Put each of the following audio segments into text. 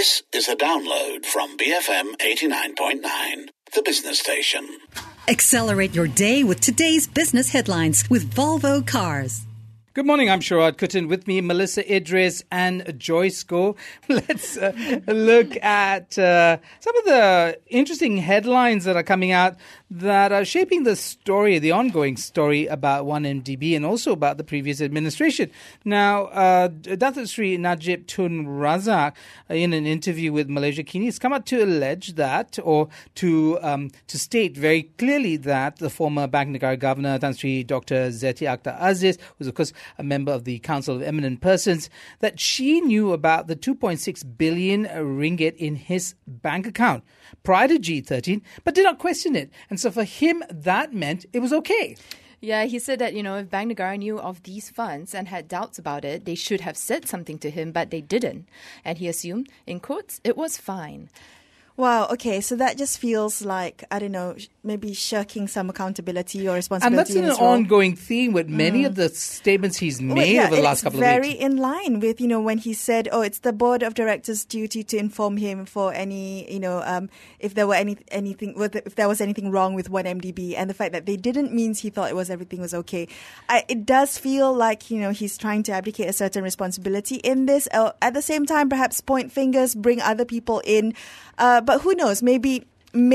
This is a download from BFM 89.9, the business station. Accelerate your day with today's business headlines with Volvo Cars. Good morning, I'm Sharad Kuttan. With me, Melissa Idris and Joyce Go. Let's look at some of the interesting headlines that are coming out that are shaping the story, the ongoing story about 1MDB and also about the previous administration. Now, Datuk Sri Najib Tun Razak, in an interview with Malaysia Kini, has come out to allege that, or to state very clearly that the former Bank Negara Governor, Tan Sri Dr. Zeti Akhtar Aziz, who's of course a member of the Council of Eminent Persons, that she knew about the 2.6 billion ringgit in his bank account prior to G13, but did not question it. And so for him, that meant it was okay. Yeah, he said that, if Bank Negara knew of these funds and had doubts about it, they should have said something to him, but they didn't. And he assumed, in quotes, it was fine. Wow, okay, so that just feels like, I don't know, maybe shirking some accountability or responsibility. And that's an ongoing theme with many of the statements he's made over the last couple of weeks. It's very in line with, when he said, it's the board of directors' duty to inform him for any, if there were if there was anything wrong with 1MDB, and the fact that they didn't means he thought everything was okay. It does feel like, he's trying to abdicate a certain responsibility in this. At the same time, perhaps point fingers, bring other people in. But who knows? Maybe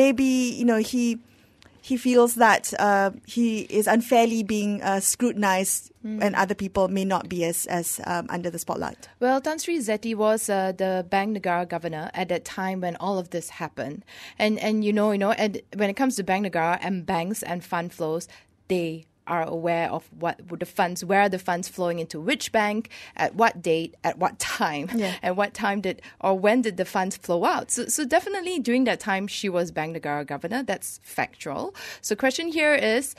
he feels that he is unfairly being scrutinized, and other people may not be as under the spotlight. Well, Tan Sri Zeti was the Bank Negara governor at that time when all of this happened, and and when it comes to Bank Negara and banks and fund flows, they are aware of where are the funds flowing into which bank, at what date, at what time, and when did the funds flow out. So definitely during that time, she was Bank Negara governor. That's factual. So question here is,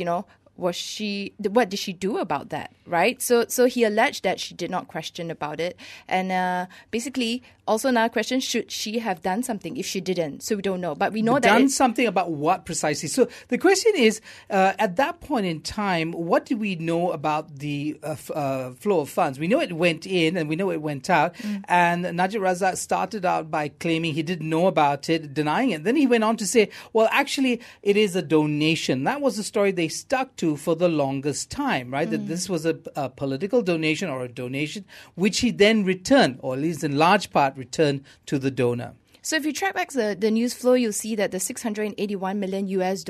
what did she do about that, right? So he alleged that she did not question about it. And basically, also another question, should she have done something if she didn't? So we don't know. But we know done something about what precisely? So the question is, at that point in time, what do we know about the flow of funds? We know it went in and we know it went out. And Najib Razak started out by claiming he didn't know about it, denying it. Then he went on to say, well, actually, it is a donation. That was the story they stuck to for the longest time, right? That this was a political donation or a donation, which he then returned, or at least in large part returned to the donor. So if you track back the news flow, you'll see that the $681 million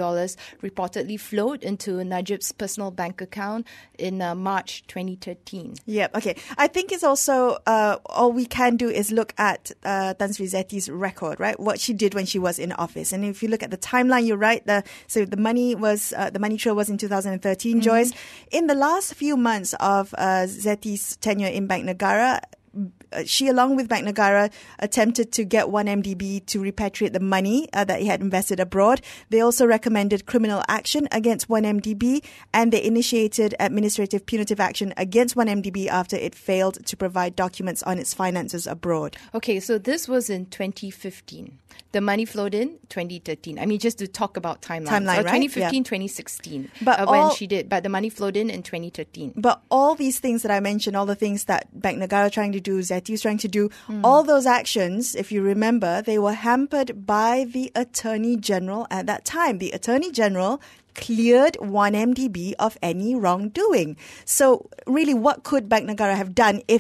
reportedly flowed into Najib's personal bank account in March 2013. Yeah, okay. I think it's also, all we can do is look at Tan Sri Zeti's record, right? What she did when she was in office. And if you look at the timeline, you're right. So the money trail was in 2013, Joyce. In the last few months of Zeti's tenure in Bank Negara, she, along with Bank Negara, attempted to get 1MDB to repatriate the money that he had invested abroad. They also recommended criminal action against 1MDB, and they initiated administrative punitive action against 1MDB after it failed to provide documents on its finances abroad. Okay, so this was in 2015. The money flowed in 2013. I mean, just to talk about timelines. Timeline, right? 2015, 2016, but when she did. But the money flowed in 2013. But all these things that I mentioned, all the things that Bank Negara trying to do, Zeti was trying to do, all those actions, if you remember, they were hampered by the Attorney General at that time. The Attorney General cleared 1MDB of any wrongdoing. So really, what could Bank Negara have done if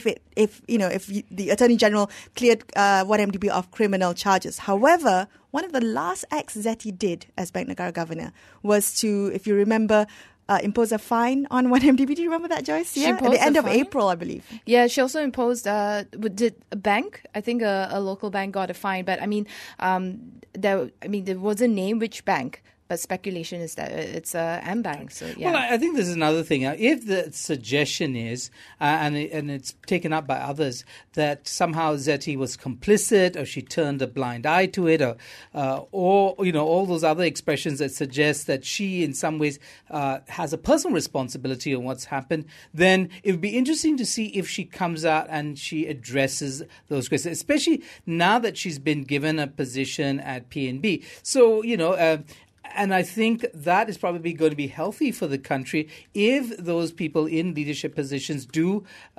the Attorney General cleared 1MDB of criminal charges? However, one of the last acts Zeti did as Bank Negara governor was to, if you remember, impose a fine on 1MDB. Do you remember that, Joyce? Yeah, at the end of April, I believe. Yeah, she also imposed, did a bank, I think a local bank got a fine, but there wasn't named which bank. But speculation is that it's AmBank. So yeah. Well, I think this is another thing. If the suggestion is, and it's taken up by others, that somehow Zeti was complicit, or she turned a blind eye to it, or all those other expressions that suggest that she, in some ways, has a personal responsibility on what's happened, then it would be interesting to see if she comes out and she addresses those questions, especially now that she's been given a position at PNB. So And I think that is probably going to be healthy for the country if those people in leadership positions do,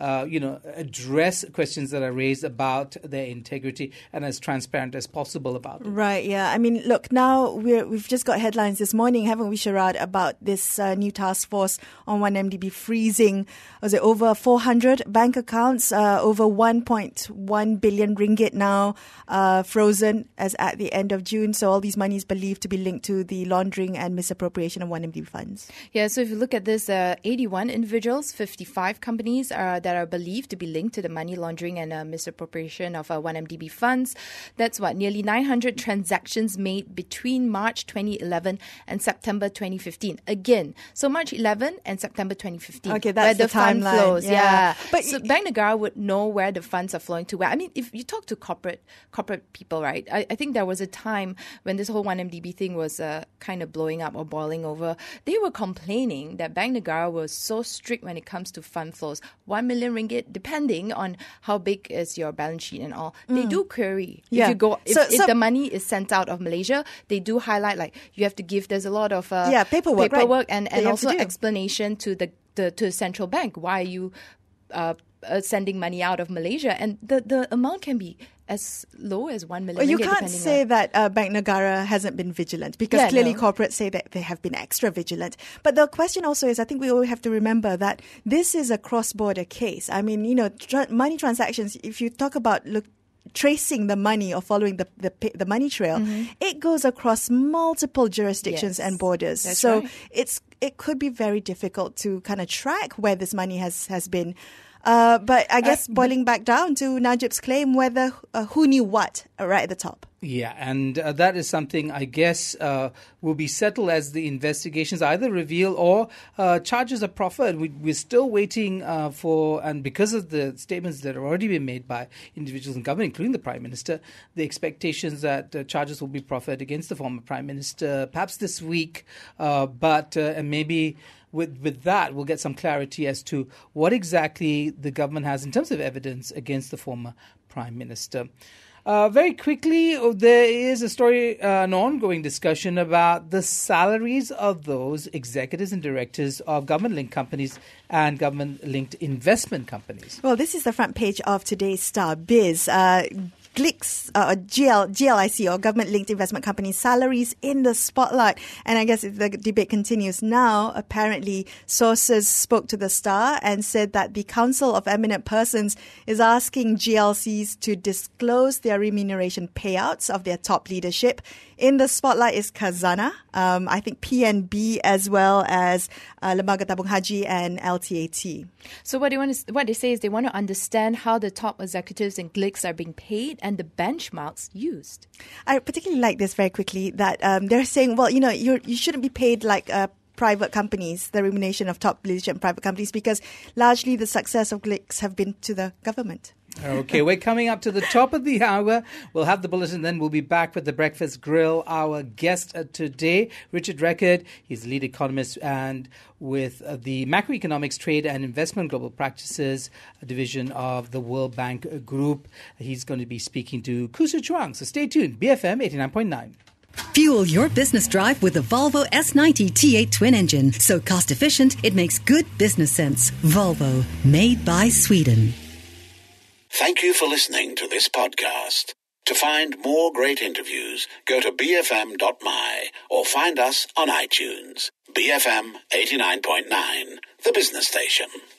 address questions that are raised about their integrity and as transparent as possible about it. Right, yeah. I mean, look, now we've just got headlines this morning, haven't we, Sharad, about this new task force on 1MDB freezing, was it over 400 bank accounts, over 1.1 billion ringgit now frozen as at the end of June. So all these money is believed to be linked to the laundering and misappropriation of 1MDB funds. Yeah, so if you look at this, 81 individuals, 55 companies that are believed to be linked to the money laundering and misappropriation of 1MDB funds. That's nearly 900 transactions made between March 2011 and September 2015. Again, so March 11 and September 2015. Okay, that's where the fund timeline. flows. Yeah. But so Bank Negara would know where the funds are flowing to. Where. I mean, if you talk to corporate people, right? I think there was a time when this whole 1MDB thing was kind of blowing up or boiling over. They were complaining that Bank Negara was so strict when it comes to fund flows. 1 million ringgit, depending on how big is your balance sheet and all. They do query. Yeah. If the money is sent out of Malaysia, they do highlight you have to give. There's a lot of paperwork right? and also explanation to the central bank. Why are you sending money out of Malaysia? And the amount can be as low as 1 million. Well, you can't say that Bank Negara hasn't been vigilant because clearly corporates say that they have been extra vigilant. But the question also is, I think we all have to remember that this is a cross-border case. I mean, money transactions, if you talk about tracing the money or following the money trail, it goes across multiple jurisdictions and borders. That's so right. it could be very difficult to kind of track where this money has been. But I guess boiling back down to Najib's claim, whether who knew what right at the top. Yeah, and that is something I guess will be settled as the investigations either reveal or charges are proffered. We're still waiting for, and because of the statements that have already been made by individuals in government, including the Prime Minister, the expectations that charges will be proffered against the former Prime Minister perhaps this week, and maybe with that, we'll get some clarity as to what exactly the government has in terms of evidence against the former Prime Minister. Very quickly, there is a story, an ongoing discussion about the salaries of those executives and directors of government-linked companies and government-linked investment companies. Well, this is the front page of today's Star Biz. GLIC's, GLIC, or government-linked investment companies' salaries in the spotlight. And I guess if the debate continues now, apparently sources spoke to the Star and said that the Council of Eminent Persons is asking GLCs to disclose their remuneration payouts of their top leadership. In the spotlight is Khazanah, I think PNB, as well as Lembaga Tabung Haji and LTAT. So what they say is they want to understand how the top executives in GLICs are being paid and the benchmarks used. I particularly like this very quickly that they're saying, well, you shouldn't be paid like private companies, the remuneration of top leadership in private companies, because largely the success of GLICs have been to the government. Okay, we're coming up to the top of the hour. We'll have the bulletin, then we'll be back with the Breakfast Grill. Our guest today, Richard Record. He's the lead economist and with the Macroeconomics, Trade and Investment Global Practices division of the World Bank Group. He's going to be speaking to Kusu Chuang. So stay tuned. BFM 89.9. Fuel your business drive with the Volvo S90 T8 twin engine. So cost efficient, it makes good business sense. Volvo, made by Sweden. Thank you for listening to this podcast. To find more great interviews, go to bfm.my or find us on iTunes. BFM 89.9, the business station.